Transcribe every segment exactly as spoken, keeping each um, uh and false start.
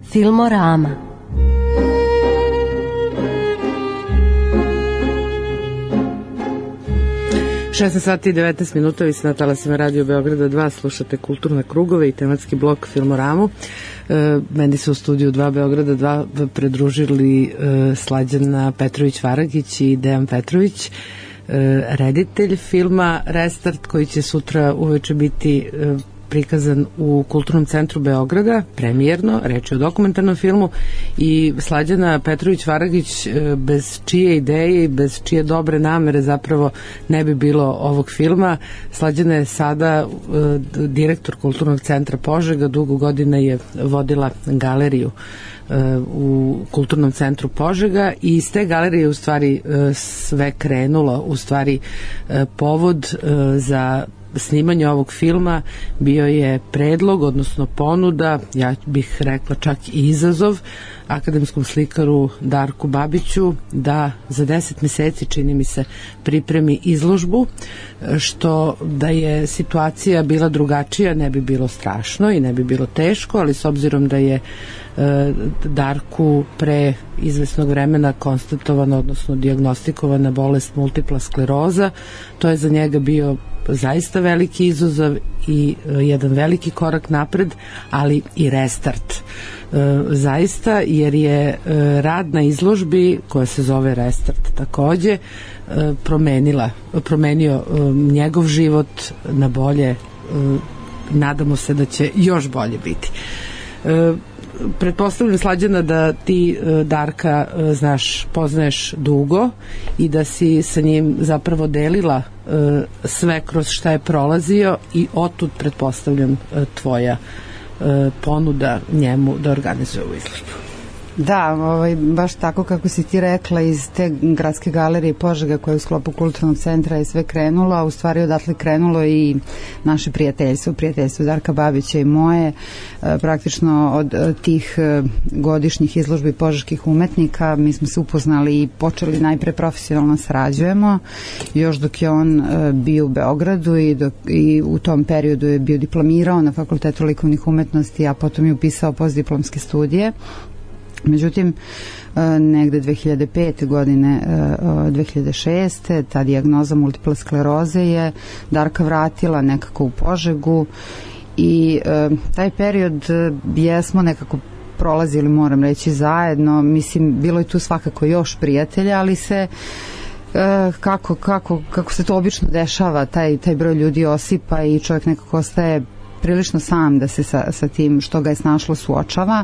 Filmorama. šesnaest sati i devetnaest minuta, vi ste na talasima Radio Beograda dva, slušate kulturne krugove i tematski blok Filmoramu. E, meni se u studiju dva Beograda dva predružili e, Slađana Petrović-Varagić i Dejan Petrović, e, reditelj filma Restart, koji će sutra uveče biti e, prikazan u Kulturnom centru Beograda, premijerno, reč je o dokumentarnom filmu, i Slađana Petrović-Varagić, bez čije ideje i bez čije dobre namere zapravo ne bi bilo ovog filma. Slađana je sada uh, direktor Kulturnog centra Požega, dugo godina je vodila galeriju uh, u Kulturnom centru Požega i iz te galerije u stvari uh, sve krenulo, u stvari uh, povod uh, za snimanje ovog filma bio je predlog, odnosno ponuda, ja bih rekla čak i izazov, akademskom slikaru Darku Babiću da za deset meseci, čini mi se, pripremi izložbu, što da je situacija bila drugačija ne bi bilo strašno i ne bi bilo teško, ali s obzirom da je e, Darku pre izvesnog vremena konstatovana, odnosno dijagnostikovana bolest multipla skleroza, to je za njega bio zaista veliki izazov i e, jedan veliki korak napred, ali i restart. E, zaista, jer je e, rad na izložbi, koja se zove Restart takođe, e, promenila, promenio e, njegov život na bolje. E, nadamo se da će još bolje biti. E, pretpostavljam, Slađana, da ti Darka znaš, poznaješ dugo i da si sa njim zapravo delila sve kroz šta je prolazio i otud pretpostavljam tvoja ponuda njemu da organizuje ovu izložbu. Da, ovaj, baš tako kako si ti rekla, iz te gradske galerije Požega koja je u sklopu Kulturnog centra je sve krenulo, a u stvari odatle krenulo i naše prijateljstvo, prijateljstvo Darka Babića i moje, e, praktično od e, tih e, godišnjih izložbi požeških umetnika mi smo se upoznali i počeli najpre profesionalno sarađujemo, još dok je on e, bio u Beogradu i, dok, i u tom periodu je bio diplomirao na Fakultetu likovnih umetnosti, a potom je upisao postdiplomske studije. Međutim, negde dve hiljade pete godine, dve hiljade šeste ta dijagnoza multiple skleroze je Darka vratila nekako u Požegu i taj period jesmo nekako prolazili, moram reći, zajedno. Mislim, bilo je tu svakako još prijatelja, ali se kako, kako, kako se to obično dešava, taj, taj broj ljudi osipa i čovjek nekako ostaje prilično sam da se sa, sa tim što ga je snašlo suočava.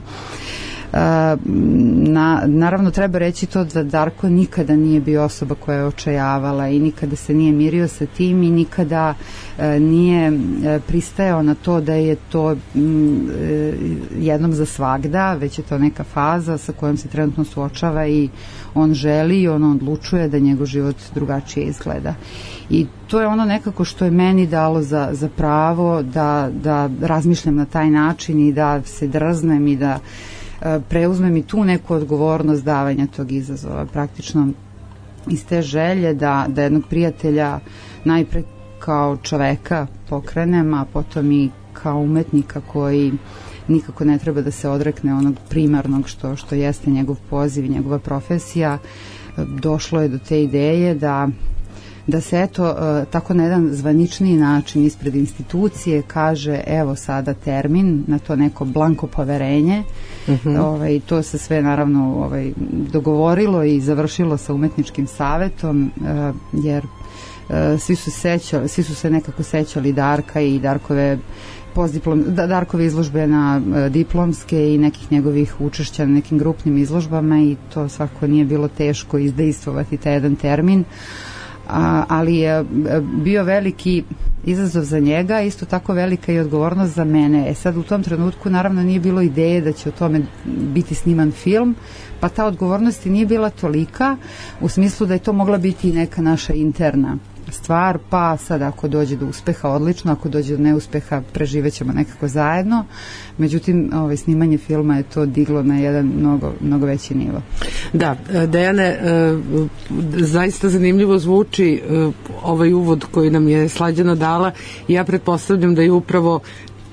Na, naravno treba reći to da Darko nikada nije bio osoba koja je očajavala i nikada se nije mirio sa tim i nikada e, nije e, pristajao na to da je to m, e, jednom za svagda, već je to neka faza sa kojom se trenutno suočava i on želi i on odlučuje da njegov život drugačije izgleda. I to je ono nekako što je meni dalo za, za pravo da, da razmišljam na taj način i da se drznem i da preuzmem i tu neku odgovornost davanja tog izazova. Praktično iz te želje da, da jednog prijatelja najpre kao čoveka pokrenem, a potom i kao umetnika koji nikako ne treba da se odrekne onog primarnog što, što jeste njegov poziv i njegova profesija. Došlo je do te ideje da da se eto tako na jedan zvaničniji način ispred institucije kaže evo sada termin na to neko blanko poverenje. Uh-huh. Ovaj, to se sve naravno ovaj, dogovorilo i završilo sa umetničkim savetom uh, jer uh, svi su sećali, svi su se nekako sećali Darka i Darkove postdiplom, Darkove izložbe na uh, diplomske i nekih njegovih učešća na nekim grupnim izložbama i to svakako nije bilo teško izdejstvovati taj jedan termin. A, ali je bio veliki izazov za njega, isto tako velika i odgovornost za mene. E sad u tom trenutku naravno nije bilo ideje da će o tome biti sniman film, pa ta odgovornost nije bila tolika u smislu da je to mogla biti neka naša interna stvar, pa sad ako dođe do uspeha odlično, ako dođe do neuspeha preživećemo nekako zajedno. Međutim, ovaj, snimanje filma je to diglo na jedan mnogo, mnogo veći nivo. Da, Dejane, zaista zanimljivo zvuči ovaj uvod koji nam je Slađana dala i ja pretpostavljam da je upravo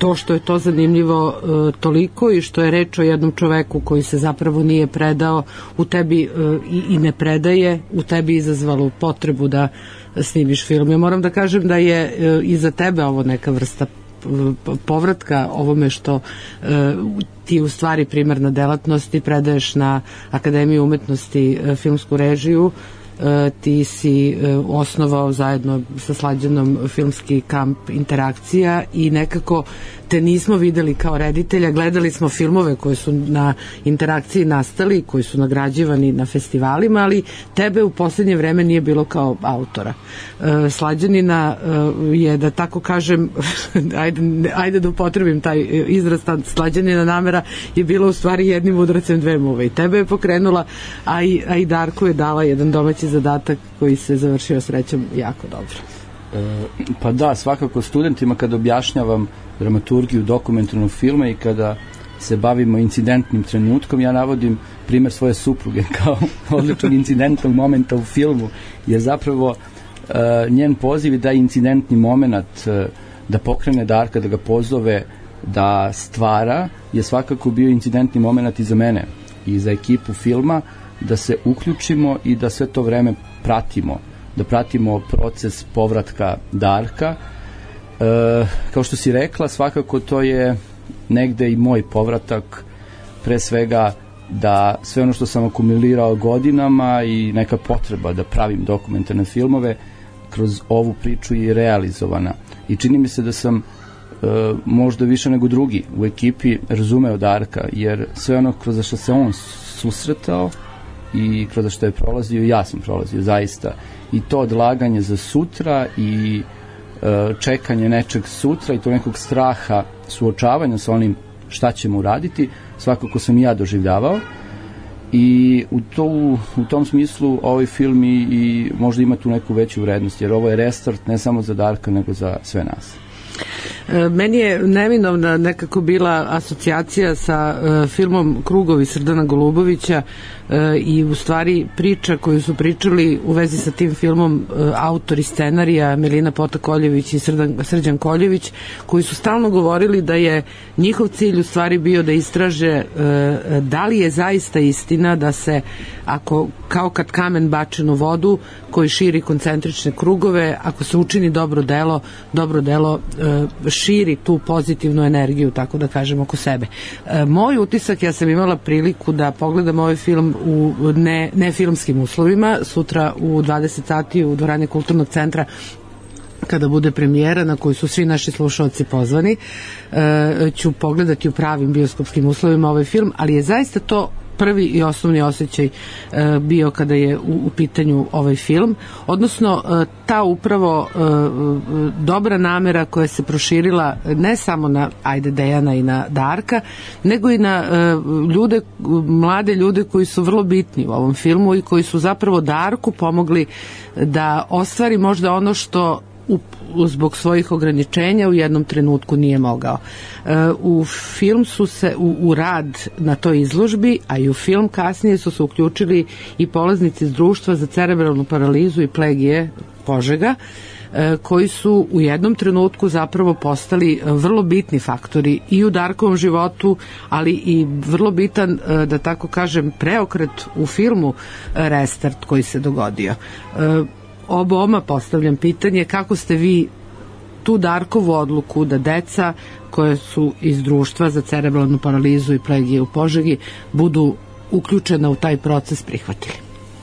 to što je to zanimljivo uh, toliko i što je reč o jednom čoveku koji se zapravo nije predao u tebi uh, i, i ne predaje, u tebi izazvalo potrebu da snimiš film. Ja moram da kažem da je uh, i za tebe ovo neka vrsta povratka ovome što uh, ti u stvari primarna delatnost, ti predaješ na Akademiju umetnosti uh, filmsku režiju, uh, ti si uh, osnovao zajedno sa Slađanom filmski kamp Interakcija i nekako te nismo videli kao reditelja, gledali smo filmove koji su na Interakciji nastali, koji su nagrađivani na festivalima, ali tebe u poslednje vreme nije bilo kao autora. E, Slađanina e, je, da tako kažem, ajde, ajde da upotrebim taj izraz, Slađanina namera je bila u stvari jednim udracem dve muve i tebe je pokrenula, a i, a i Darko je dala jedan domaći zadatak koji se završio srećom jako dobro. E, pa da, svakako studentima kada objašnjavam dramaturgiju dokumentarnog filma i kada se bavimo incidentnim trenutkom, ja navodim primer svoje supruge kao odličnog incidentnog momenta u filmu, jer zapravo uh, njen poziv i da incidentni moment uh, da pokrene Darka, da ga pozove da stvara, je svakako bio incidentni moment i za mene i za ekipu filma, da se uključimo i da sve to vreme pratimo, da pratimo proces povratka Darka. E, kao što si rekla, svakako to je negde i moj povratak, pre svega da sve ono što sam akumulirao godinama i neka potreba da pravim dokumentarne filmove kroz ovu priču je realizovana. I čini mi se da sam e, možda više nego drugi u ekipi razumeo Darka, jer sve ono kroz što se on susretao i kroz što je prolazio, ja sam prolazio zaista. I to odlaganje za sutra i čekanje nečeg sutra i to nekog straha suočavanja sa onim šta ćemo uraditi, svakako sam i ja doživljavao i u, to, u tom smislu ovaj film i, i možda ima tu neku veću vrednost, jer ovo je restart ne samo za Darka nego za sve nas. Meni je neminovna nekako bila asocijacija sa uh, filmom Krugovi Srdana Golubovića uh, i u stvari priča koju su pričali u vezi sa tim filmom uh, autori scenarija Melina Pota-Koljević i Srdan, Srđan Koljević, koji su stalno govorili da je njihov cilj u stvari bio da istraže uh, da li je zaista istina da se, ako kao kad kamen bačen u vodu koji širi koncentrične krugove, ako se učini dobro delo, dobro delo uh, širi tu pozitivnu energiju, tako da kažem, oko sebe. E, moj utisak, ja sam imala priliku da pogledam ovaj film u ne, ne filmskim uslovima, sutra u dvadeset sati u dvorani Kulturnog centra kada bude premijera na koju su svi naši slušalci pozvani, e, ću pogledati u pravim bioskopskim uslovima ovaj film, ali je zaista to prvi i osnovni osjećaj e, bio kada je u, u pitanju ovaj film, odnosno e, ta upravo e, dobra namera koja se proširila ne samo na ajde Dejana i na Darka, nego i na e, ljude, mlade ljude koji su vrlo bitni u ovom filmu i koji su zapravo Darku pomogli da ostvari možda ono što u, zbog svojih ograničenja u jednom trenutku nije mogao. E, u film su se, u, u rad na toj izložbi, a i u film kasnije su se uključili i polaznici iz društva za cerebralnu paralizu i plegije Požega, e, koji su u jednom trenutku zapravo postali vrlo bitni faktori i u Darkovom životu, ali i vrlo bitan, e, da tako kažem, preokret u filmu Restart koji se dogodio. E, Oboma postavljam pitanje kako ste vi tu Darkovu odluku da deca koje su iz društva za cerebralnu paralizu i plegije u Požegi budu uključena u taj proces prihvatili?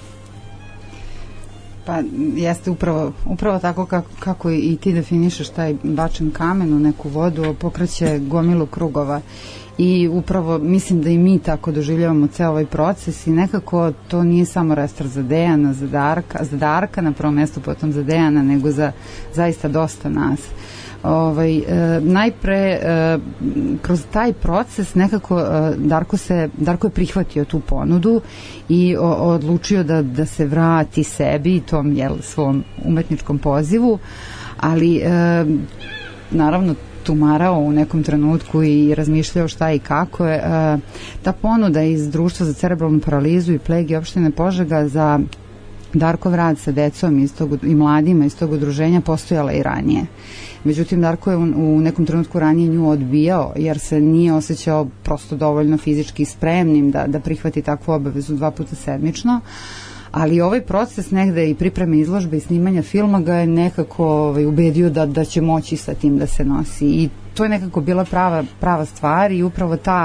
Pa jeste upravo, upravo tako kako, kako i ti definišeš taj bačen kamen u neku vodu, pokreće gomilu krugova i upravo mislim da i mi tako doživljavamo ceo ovaj proces i nekako to nije samo restart za Dejana, za Darka, za Darka na prvom mestu, potom za Dejana, nego za zaista dosta nas. Ovaj, e, najpre e, kroz taj proces nekako e, Darko, se, Darko je prihvatio tu ponudu i o, odlučio da, da se vrati sebi i tom jel, svom umetničkom pozivu, ali e, naravno tumarao u nekom trenutku i razmišljao šta i kako je. Ta ponuda iz društva za cerebralnu paralizu i plegije opštine Požega za Darkov rad sa decom iz tog, i mladima iz tog udruženja postojala i ranije. Međutim, Darko je u, u nekom trenutku ranije nju odbijao, jer se nije osjećao prosto dovoljno fizički spremnim da, da prihvati takvu obavezu dva puta sedmično, ali ovaj proces negde i pripreme izložbe i snimanja filma ga je nekako ovaj, ubedio da, da će moći sa tim da se nosi i to je nekako bila prava, prava stvar i upravo ta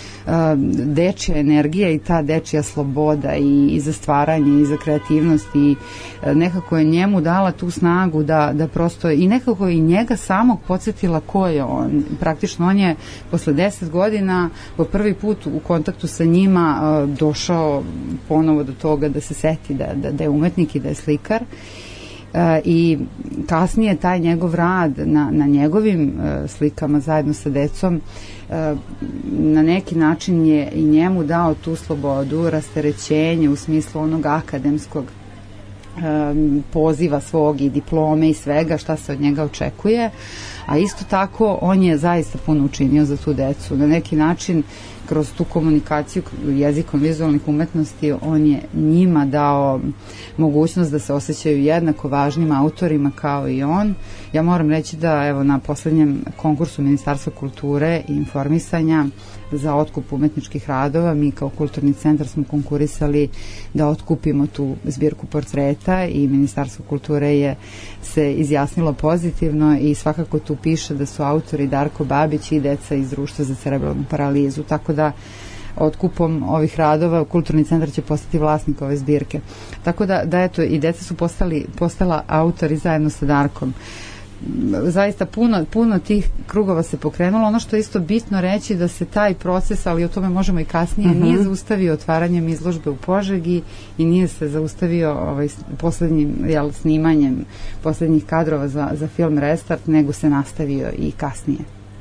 dečja energija i ta dečja sloboda i, i za stvaranje i za kreativnost i nekako je njemu dala tu snagu da, da prosto i nekako i njega samog podsjetila ko je on. Praktično on je posle deset godina po prvi put u kontaktu sa njima došao ponovo do toga da se seti da, da, da je umetnik i da je slikar. E, i kasnije taj njegov rad na, na njegovim e, slikama zajedno sa decom e, na neki način je i njemu dao tu slobodu, rasterećenje u smislu onog akademskog e, poziva svog i diplome i svega šta se od njega očekuje, a isto tako on je zaista puno učinio za tu decu. Na neki način kroz tu komunikaciju jezikom vizualnih umetnosti on je njima dao mogućnost da se osjećaju jednako važnim autorima kao i on. Ja moram reći da evo na poslednjem konkursu Ministarstva kulture i informisanja za otkup umetničkih radova mi kao kulturni centar smo konkurisali da otkupimo tu zbirku portreta i Ministarstvo kulture je se izjasnilo pozitivno i svakako tu piše da su autori Darko Babić i deca iz Društva za cerebralnu paralizu, tako da otkupom ovih radova kulturni centar će postati vlasnik ove zbirke. Tako da, da eto, i deca su postali, postala autori zajedno sa Darkom. Zaista puno, puno tih krugova se pokrenulo. Ono što je isto bitno reći da se taj proces, ali o tome možemo i kasnije, uh-huh. nije zaustavio otvaranjem izložbe u Požegi i nije se zaustavio ovaj, poslednjim jel, snimanjem poslednjih kadrova za, za film Restart, nego se nastavio i kasnije.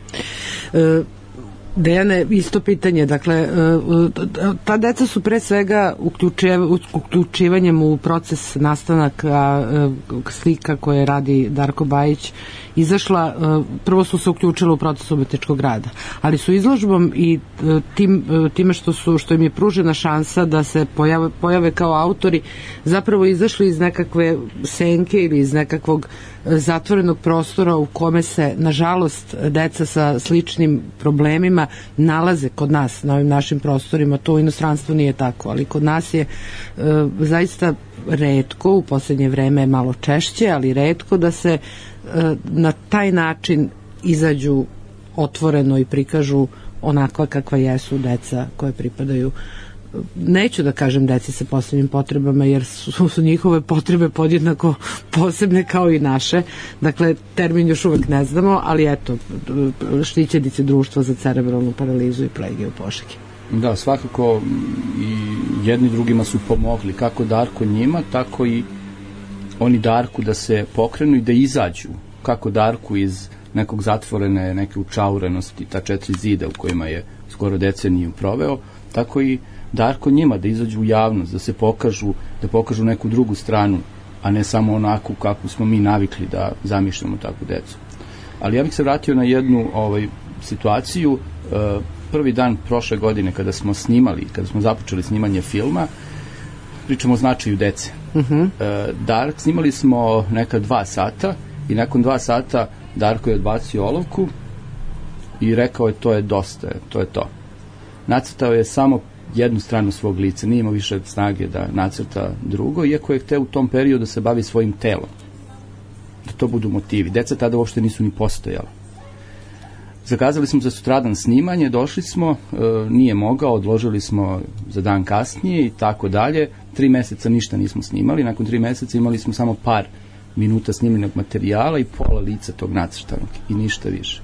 E, Dejane, isto pitanje, dakle, ta deca su pre svega uključivanjem u proces nastanaka slika koje radi Darko Bajić izašla, prvo su se uključile u proces umetničkog rada, ali su izložbom i tim, time što, su, što im je pružena šansa da se pojave, pojave kao autori, zapravo izašli iz nekakve senke ili iz nekakvog zatvorenog prostora u kome se, nažalost, deca sa sličnim problemima nalaze kod nas, na ovim našim prostorima. To u inostranstvu nije tako, ali kod nas je e, zaista retko, u poslednje vreme malo češće, ali retko da se e, na taj način izađu otvoreno i prikažu onakva kakva jesu deca koje pripadaju, neću da kažem deci sa posebnim potrebama, jer su, su njihove potrebe podjednako posebne kao i naše. Dakle, termin još uvek ne znamo, ali eto, štićenici Društva za cerebralnu paralizu i plegiju u Požegi. Da, svakako i jedni drugima su pomogli, kako Darko njima, tako i oni Darku da se pokrenu i da izađu, kako Darku iz nekog zatvorene, neke učaurenosti, ta četiri zida u kojima je skoro deceniju proveo, tako i Darko njima da izađu u javnost, da se pokažu, da pokažu neku drugu stranu, a ne samo onako kako smo mi navikli da zamišljamo takvu decu. Ali ja bih se vratio na jednu ovaj, situaciju. Prvi dan prošle godine kada smo snimali, kada smo započeli snimanje filma, pričamo o značaju dece. Uh-huh. Dark, snimali smo neka dva sata i nakon dva sata Darko je odbacio olovku i rekao je to je dosta, to je to. Nacrtao je samo jednu stranu svog lica, nije imao više snage da nacrta drugo, iako je hteo u tom periodu da se bavi svojim telom. Da to budu motivi. Deca tada uopšte nisu ni postojala. Zakazali smo za sutradan snimanje, došli smo, e, nije mogao, odložili smo za dan kasnije i tako dalje. Tri meseca ništa nismo snimali, nakon tri meseca imali smo samo par minuta snimljenog materijala i pola lica tog nacrtanog i ništa više.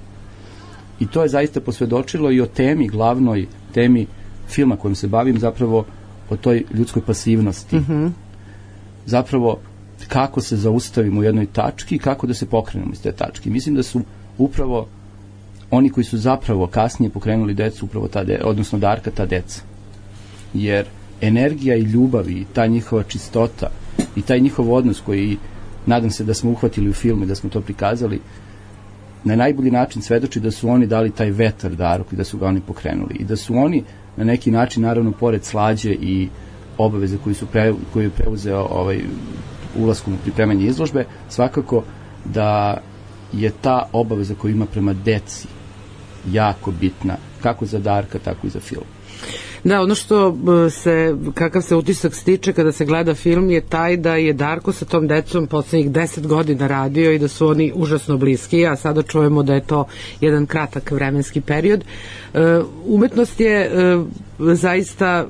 I to je zaista posvedočilo i o temi, glavnoj temi filma kojim se bavim, zapravo o toj ljudskoj pasivnosti. Uh-huh. Zapravo kako se zaustavimo u jednoj tački i kako da se pokrenemo iz te tačke. Mislim da su upravo oni koji su zapravo kasnije pokrenuli decu, upravo ta de, odnosno Darka, ta deca. Jer energija i ljubav i ta njihova čistota i taj njihov odnos koji nadam se da smo uhvatili u filmu i da smo to prikazali, na najbolji način svedoči da su oni dali taj vetar Darku i da su ga oni pokrenuli. I da su oni na neki način, naravno, pored Slađe i obaveze koju su pre, koju je preuzeo ovaj ulaskom u pripremanje izložbe, svakako da je ta obaveza koju ima prema deci jako bitna, kako za Darka, tako i za film. Da, ono što se, kakav se utisak stiče kada se gleda film je taj da je Darko sa tom decom poslednjih deset godina radio i da su oni užasno bliski, a sada čujemo da je to jedan kratak vremenski period. Umetnost je zaista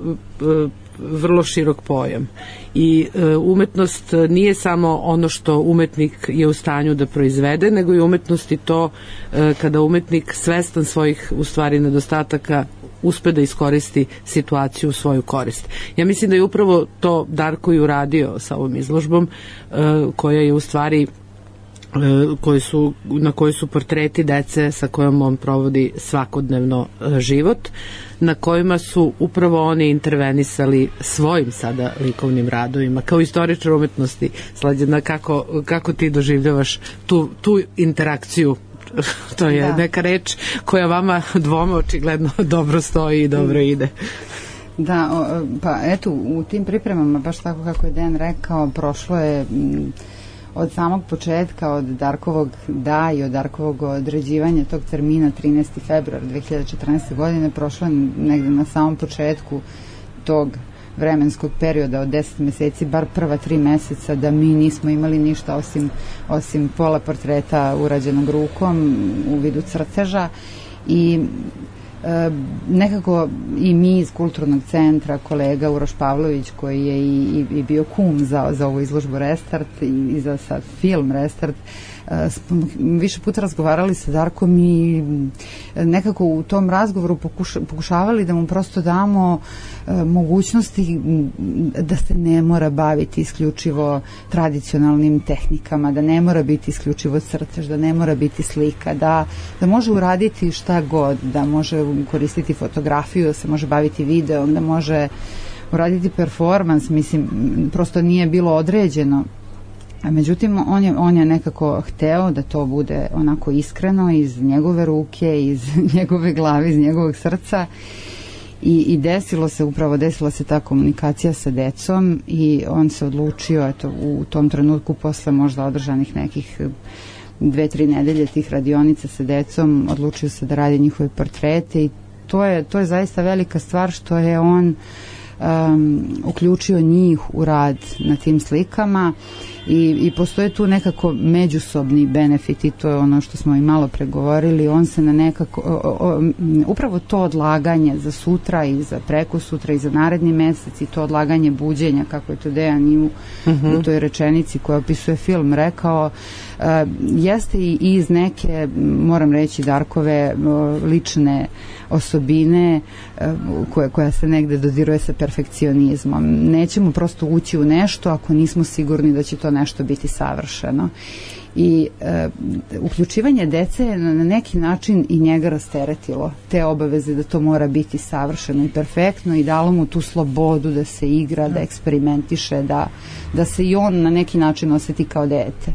vrlo širok pojam i umetnost nije samo ono što umetnik je u stanju da proizvede, nego i umetnost i to kada umetnik svestan svojih u stvari nedostataka uspe da iskoristi situaciju u svoju korist. Ja mislim da je upravo to Darko i uradio sa ovom izložbom, koja je u stvari koji su, na kojoj su portreti dece sa kojom on provodi svakodnevno život, na kojima su upravo oni intervenisali svojim sada likovnim radovima. Kao istoričar umetnosti, Slađana, kako, kako ti doživljavaš tu, tu interakciju? To je da. Neka reč koja vama dvoma očigledno dobro stoji i dobro ide. Da, o, pa eto, u tim pripremama, baš tako kako je Dejan rekao, prošlo je m, od samog početka, od Darkovog da i od Darkovog određivanja tog termina trinaesti februar dve hiljade četrnaeste. godine, prošlo je negde na samom početku tog vremenskog perioda od deset meseci, bar prva tri meseca, da mi nismo imali ništa osim, osim pola portreta urađenog rukom u vidu crteža i e, nekako i mi iz Kulturnog centra, kolega Uroš Pavlović koji je i, i, i bio kum za, za ovu izložbu Restart i, i za sad film Restart, smo više puta razgovarali sa Darkom i nekako u tom razgovoru pokuša, pokušavali da mu prosto damo e, mogućnosti da se ne mora baviti isključivo tradicionalnim tehnikama, da ne mora biti isključivo crtež, da ne mora biti slika, da, da može uraditi šta god, da može koristiti fotografiju, da se može baviti videom, da može uraditi performans, mislim, prosto nije bilo određeno. A međutim, on je, on je nekako hteo da to bude onako iskreno iz njegove ruke, iz njegove glave, iz njegovog srca i, i desilo se, upravo desila se ta komunikacija sa decom i on se odlučio, eto, u tom trenutku posle možda održanih nekih dve, tri nedelje tih radionica sa decom, odlučio se da radi njihove portrete i to je, to je zaista velika stvar što je on um, uključio njih u rad na tim slikama. I, i postoje tu nekako međusobni benefit i to je ono što smo i malo pregovorili, on se na nekako o, o, upravo to odlaganje za sutra i za preko sutra i za naredni mesec i to odlaganje buđenja, kako je to Dejan i u, uh-huh. u toj rečenici koja opisuje film rekao, uh, jeste i iz neke, moram reći, Darkove uh, lične osobine uh, koja, koja se negde dodiruje sa perfekcionizmom. Nećemo prosto ući u nešto ako nismo sigurni da će to nešto biti savršeno. I e, uključivanje dece je na neki način i njega rasteretilo te obaveze da to mora biti savršeno i perfektno i dalo mu tu slobodu da se igra, da eksperimentiše, da, da se i on na neki način oseti kao dete.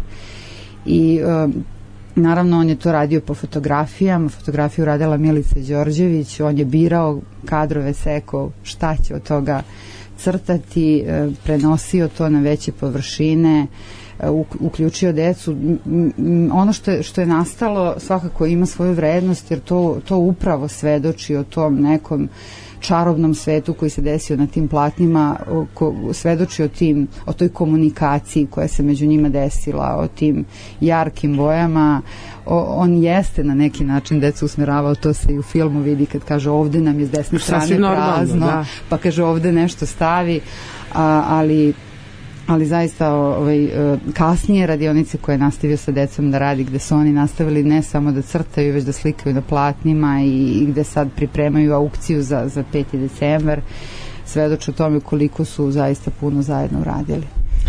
I e, naravno on je to radio po fotografijama, fotografiju radila Milica Đorđević, on je birao kadrove, sekao šta će od toga crtati, prenosio to na veće površine, uključio decu. Ono što je, što je nastalo svakako ima svoju vrednost jer to, to upravo svedoči o tom nekom čarobnom svetu koji se desio na tim platnima, ko, svedoči o tim, o toj komunikaciji koja se među njima desila, o tim jarkim bojama. O, on jeste na neki način decu usmeravao, to se i u filmu vidi kad kaže ovde nam je s desne strane prazno, da. Pa kaže ovde nešto stavi, a, ali ali zaista ovaj, kasnije radionice koje je nastavio sa decom da radi, gde su oni nastavili ne samo da crtaju, već da slikaju na platnima i, i gde sad pripremaju aukciju za, za peti decembar, svedoči o tome koliko su zaista puno zajedno uradili.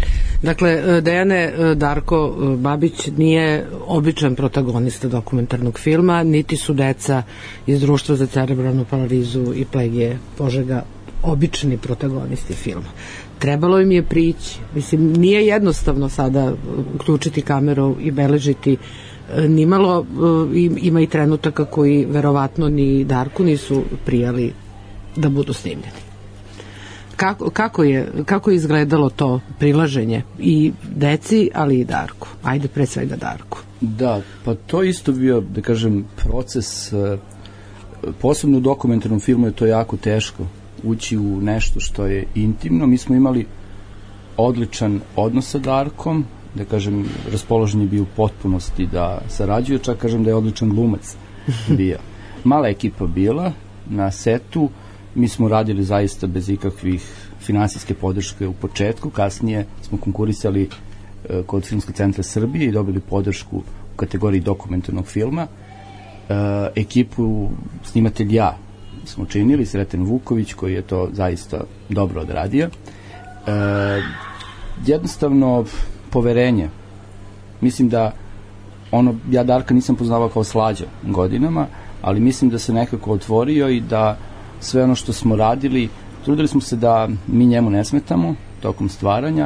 Dakle, Dejane, Darko Babić nije običan protagonista dokumentarnog filma, niti su deca iz Društva za cerebralnu paralizu i plegije Požega obični protagonisti filma. Trebalo im je prići. Mislim, nije jednostavno sada uključiti kameru i beležiti nimalo. Ima i trenutaka koji verovatno ni Darku nisu prijali da budu snimljeni. kako, kako, je, kako je izgledalo to prilaženje i deci, ali i Darku? Ajde, pre svega Darku. Da, pa to isto bio, da kažem, proces, posebno u dokumentarnom filmu je to jako teško, ući u nešto što je intimno. Mi smo imali odličan odnos sa Darkom, da kažem, raspoložen je bio u potpunosti da sarađuje, čak kažem da je odličan glumac bio. Mala ekipa bila na setu, mi smo radili zaista bez ikakvih finansijske podrške u početku, kasnije smo konkurisali e, kod Filmskog centra Srbije i dobili podršku u kategoriji dokumentarnog filma. E, ekipu snimatelj ja smo činili, Sreten Vuković, koji je to zaista dobro odradio. E, jednostavno poverenje. Mislim da ono, ja Darka nisam poznavao kao Slađa godinama, ali mislim da se nekako otvorio i da sve ono što smo radili, trudili smo se da mi njemu ne smetamo tokom stvaranja,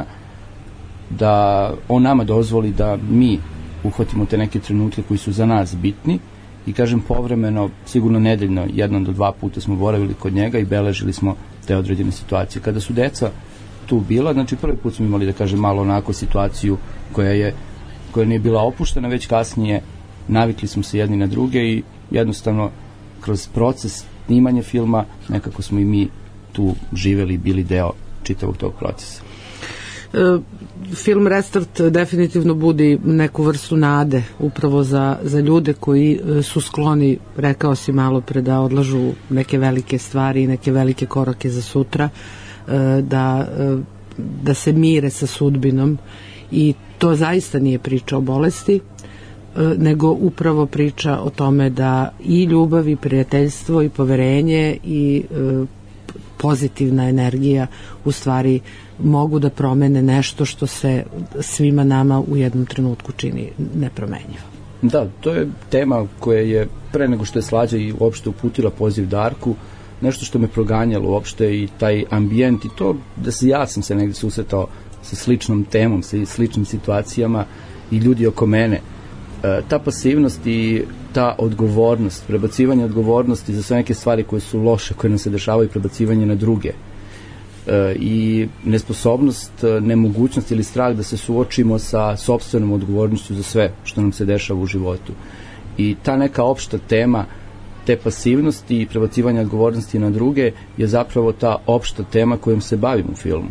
da on nama dozvoli da mi uhvatimo te neke trenutke koji su za nas bitni i kažem povremeno, sigurno nedeljno, jednom do dva puta smo boravili kod njega i beležili smo te određene situacije. Kada su deca tu bila, znači prvi put smo imali, da kažem, malo onako situaciju koja je koja nije bila opuštena, već kasnije navikli smo se jedni na druge i jednostavno kroz proces snimanja filma nekako smo i mi tu živeli i bili deo čitavog tog procesa. E, film Restart definitivno budi neku vrstu nade upravo za, za ljude koji su skloni, rekao si malo pre, da odlažu neke velike stvari i neke velike korake za sutra, e, da, e, da se mire sa sudbinom, i to zaista nije priča o bolesti, nego upravo priča o tome da i ljubav i prijateljstvo i poverenje i e, pozitivna energija u stvari mogu da promene nešto što se svima nama u jednom trenutku čini nepromenjivo. Da, to je tema koja je pre nego što je Slađa i uopšte uputila poziv Darku, nešto što me proganjalo uopšte i taj ambijent i to da se ja sam se negde susretao sa sličnom temom, sa sličnim situacijama i ljudi oko mene. E, ta pasivnost i ta odgovornost, prebacivanje odgovornosti za sve neke stvari koje su loše, koje nam se dešavaju, prebacivanje na druge. E, I nesposobnost, nemogućnost ili strah da se suočimo sa sopstvenom odgovornošću za sve što nam se dešava u životu. I ta neka opšta tema te pasivnosti i prebacivanja odgovornosti na druge je zapravo ta opšta tema kojom se bavim u filmu.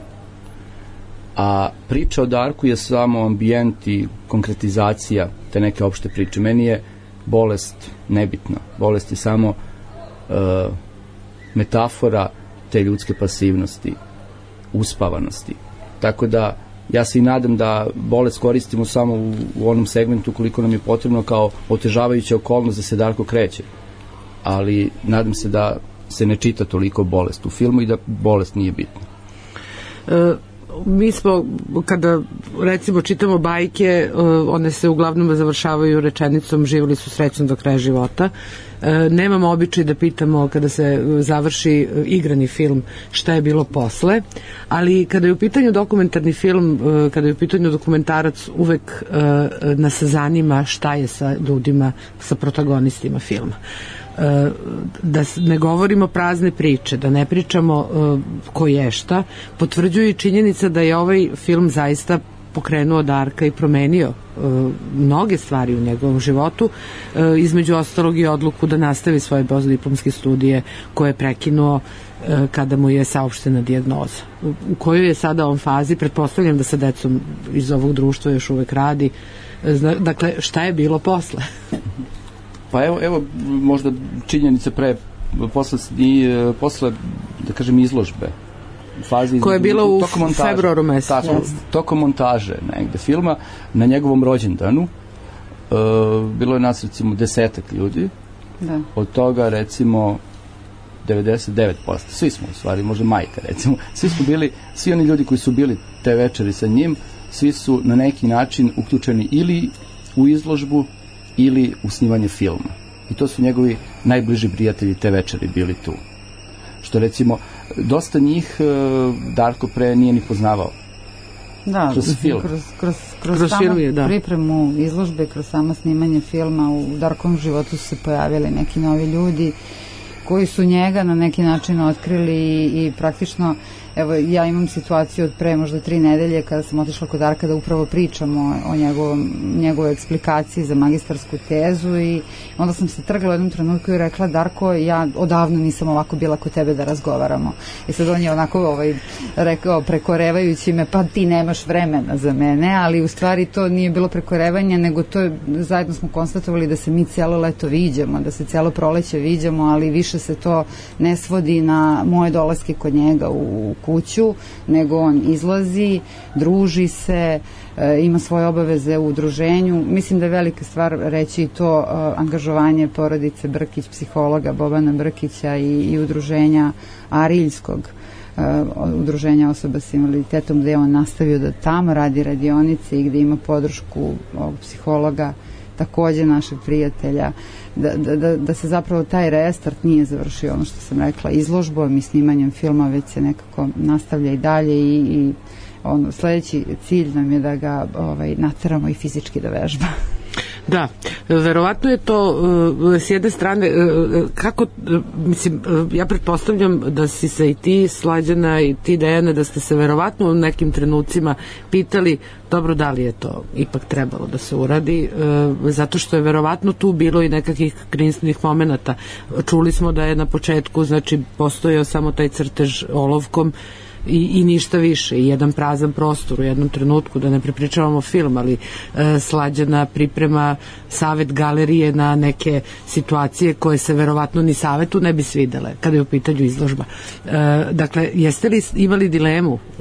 A priča o Darku je samo ambijent i konkretizacija te neke opšte priče. Meni je bolest nebitna. Bolest je samo uh, metafora te ljudske pasivnosti, uspavanosti. Tako da ja se i nadam da bolest koristimo samo u, u onom segmentu koliko nam je potrebno kao otežavajuća okolnost da se Darko kreće. Ali nadam se da se ne čita toliko bolest u filmu i da bolest nije bitna. E, mi smo, kada recimo čitamo bajke, one se uglavnom završavaju rečenicom živjeli su srećno do kraja života. E, nemamo običaj da pitamo kada se završi igrani film šta je bilo posle, ali kada je u pitanju dokumentarni film, kada je u pitanju dokumentarac, uvek nas zanima šta je sa ljudima, sa protagonistima filma. Da ne govorimo prazne priče, da ne pričamo uh, ko je šta, potvrđuje i činjenica da je ovaj film zaista pokrenuo Darka i promenio uh, mnoge stvari u njegovom životu, uh, između ostalog i odluku da nastavi svoje postdiplomske studije koje je prekinuo uh, kada mu je saopštena dijagnoza. U, u kojoj je sada on fazi, pretpostavljam da sa decom iz ovog društva još uvek radi. Zna, dakle, šta je bilo posle? Pa evo, evo možda činjenice pre, posle, i, posle da kažem, izložbe. Fazi, koja je bila u februaru mesecu. Tako, tokom montaže negde filma, na njegovom rođendanu, uh, bilo je nas recimo desetak ljudi, da. Od toga recimo devedeset devet posto, svi smo u stvari, možda majka recimo, svi su bili, svi oni ljudi koji su bili te večeri sa njim, svi su na neki način uključeni ili u izložbu ili u snimanje filma. I to su njegovi najbliži prijatelji te večeri bili tu. Što recimo, dosta njih Darko pre nije ni poznavao. Da, kroz film. Kroz, kroz, kroz, kroz samu je, da. pripremu izložbe, kroz samo snimanje filma u Darkovom životu su se pojavili neki novi ljudi koji su njega na neki način otkrili i, i praktično, evo, ja imam situaciju od pre možda tri nedelje kada sam otišla kod Darka da upravo pričam o, o njegovom, njegovoj eksplikaciji za magistarsku tezu i onda sam se trgla u jednom trenutku i rekla, Darko, ja odavno nisam ovako bila kod tebe da razgovaramo. I sad on je onako ovaj, rekao, prekorevajući me, pa ti nemaš vremena za mene, ali u stvari to nije bilo prekorevanje, nego to je, zajedno smo konstatovali da se mi cijelo leto viđamo, da se cijelo proleće viđamo, ali više se to ne svodi na moje dolaske kod njega u kuću, nego on izlazi, druži se, e, ima svoje obaveze u udruženju. Mislim da je velika stvar reći i to e, angažovanje porodice Brkić, psihologa Bobana Brkića i, i udruženja Ariljskog, e, udruženja osoba s invaliditetom, gde je on nastavio da tamo radi radionice i gde ima podršku ovog psihologa, takođe našeg prijatelja, da, da, da se zapravo taj restart nije završio, ono što sam rekla, izložbom i snimanjem filma, već se nekako nastavlja i dalje i, i ono, sledeći cilj nam je da ga ovaj, nateramo i fizički da vežba. Da, verovatno je to uh, s jedne strane uh, kako, uh, mislim, uh, ja pretpostavljam da si se i ti, Slađana, i ti, Dejana, da ste se verovatno u nekim trenucima pitali, dobro, da li je to ipak trebalo da se uradi, uh, zato što je verovatno tu bilo i nekakvih kriznih momenata. Čuli smo da je na početku, znači, postojao samo taj crtež olovkom I, i ništa više, i jedan prazan prostor u jednom trenutku, da ne prepričavamo film, ali e, Slađana priprema savet galerije na neke situacije koje se verovatno ni savetu ne bi svidele kada je u pitanju izložba. E, dakle, jeste li imali dilemu e,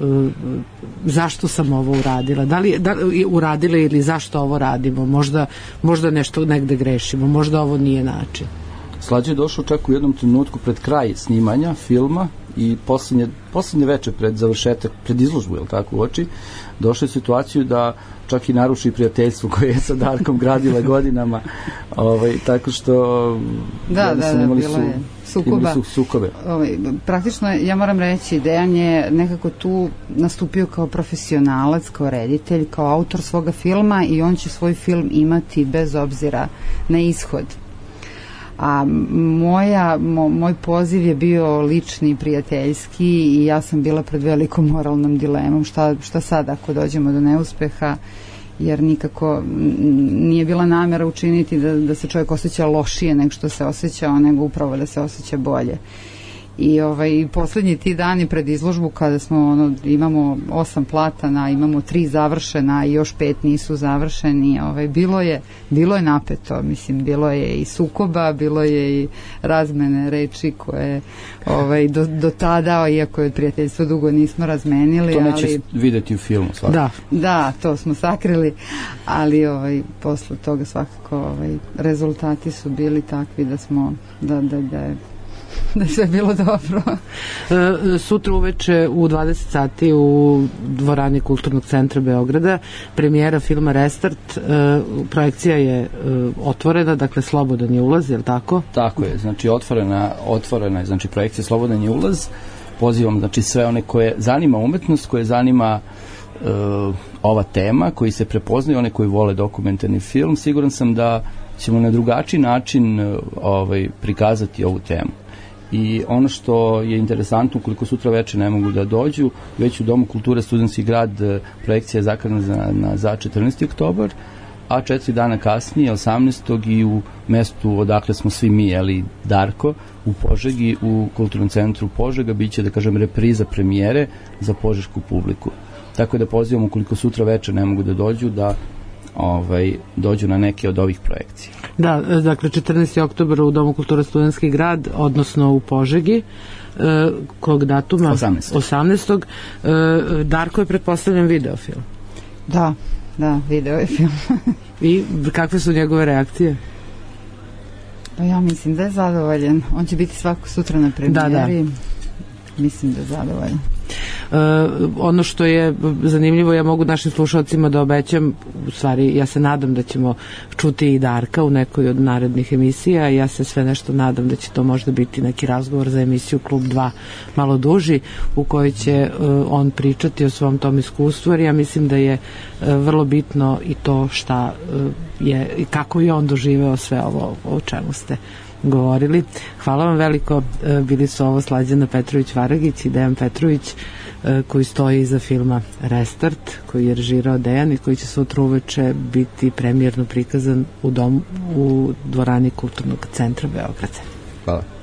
zašto sam ovo uradila? Da li, da li uradila ili zašto ovo radimo? Možda, možda nešto negde grešimo, možda ovo nije način. Slađa je došao čak u jednom trenutku pred kraj snimanja filma i poslednje, poslednje veče pred završetak, pred izložbu, jel tako, u oči, došao je situaciju da čak i naruši prijateljstvo koje je sa Darkom gradila godinama, ovaj, tako što da, da, da, bilo je sukoba. Su sukobe. Ovaj, praktično, ja moram reći, Dejan je nekako tu nastupio kao profesionalac, kao reditelj, kao autor svoga filma i on će svoj film imati bez obzira na ishod. A moja, mo, moj poziv je bio lični, prijateljski i ja sam bila pred velikom moralnom dilemom šta, šta sad ako dođemo do neuspeha, jer nikako nije bila namera učiniti da, da se čovjek osjeća lošije nego što se osjećao, nego upravo da se osjeća bolje. I ovaj, poslednji ti dani pred izložbu kada smo, ono, imamo osam platana, imamo tri završena i još pet nisu završeni, ovaj, bilo je, bilo je napeto, mislim, bilo je i sukoba, bilo je i razmene reči koje ovaj, do, do tada, iako je prijateljstvo dugo nismo razmenili. To neće ali, videti u filmu svakako. Da, da, to smo sakrili, ali ovaj, posle toga svakako ovaj, rezultati su bili takvi da smo, da, da, da je da je sve bilo dobro. E, sutra uveče u dvadeset sati u dvorani Kulturnog centra Beograda premijera filma Restart. E, projekcija je e, otvorena, dakle slobodan je ulaz, je li tako? Tako je, znači otvorena, otvorena je, znači projekcija slobodan je ulaz. Pozivam, znači, sve one koje zanima umetnost, koje zanima e, ova tema, koji se prepoznaju, one koji vole dokumentarni film. Siguran sam da ćemo na drugačiji način e, ovaj, prikazati ovu temu. I ono što je interesantno, ukoliko sutra veče ne mogu da dođu, već u Domu kulture Studentski grad projekcija je zakazana za, na, za četrnaesti oktobar, a četiri dana kasnije, osamnaestog i u mestu odakle smo svi mi, ali Darko, u Požegi, u Kulturnom centru Požega, biće, da kažem, repriza premijere za požešku publiku. Tako da pozivam, ukoliko sutra veče ne mogu da dođu, da ovaj, dođu na neke od ovih projekcija. Da, dakle četrnaesti oktobar u Domu kulture Studentski grad, odnosno u Požegi, e, kog datuma? osamnaestog osamnaestog E, Darko je pretpostavljen videofilm. Da, da, video je film. I kakve su njegove reakcije? Pa ja mislim da je zadovoljen. On će biti svako sutra na premijeri. Da, da. Mislim da je zadovoljan. Uh, ono što je zanimljivo, ja mogu našim slušalcima da obećam, u stvari ja se nadam da ćemo čuti i Darka u nekoj od narednih emisija, ja se sve nešto nadam da će to možda biti neki razgovor za emisiju Klub dva malo duži, u kojoj će uh, on pričati o svom tom iskustvu, jer ja mislim da je uh, vrlo bitno i to šta uh, je i kako je on doživeo sve ovo o čemu ste govorili. Hvala vam veliko, bili su ovo Slađana Petrović-Varagić i Dejan Petrović, koji stoji iza filma Restart, koji je režirao Dejan i koji će sutra uveče biti premijerno prikazan u, dom, u dvorani Kulturnog centra Beograda. Hvala.